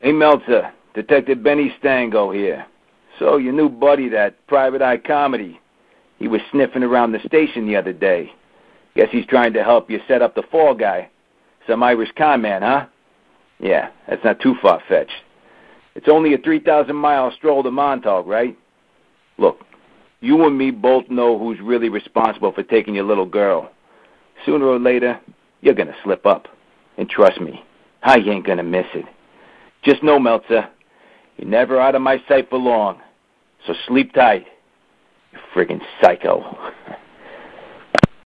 Hey, Meltzer, Detective Benny Stango here. So, your new buddy, that Private Eye Comedy, he was sniffing around the station the other day. Guess he's trying to help you set up the fall guy. Some Irish con man, huh? Yeah, that's not too far-fetched. It's only a 3,000-mile stroll to Montauk, right? Look, you and me both know who's really responsible for taking your little girl. Sooner or later, you're going to slip up. And trust me, I ain't going to miss it. Just know, Meltzer, you're never out of my sight for long. So sleep tight, you friggin' psycho.